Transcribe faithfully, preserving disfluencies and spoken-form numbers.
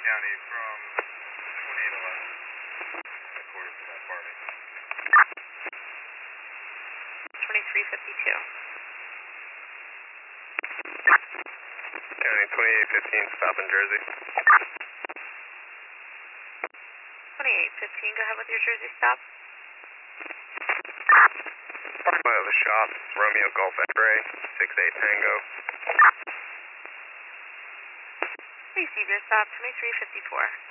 County from twenty-eight eleven. Headquarters of that party. twenty-three fifty-two. County twenty-eight fifteen, stop in Jersey. twenty-eight fifteen, go ahead with your Jersey stop. Parking lot of the shop, Romeo Golf X-ray, six eight Tango. Receive your stop, twenty-three fifty-four.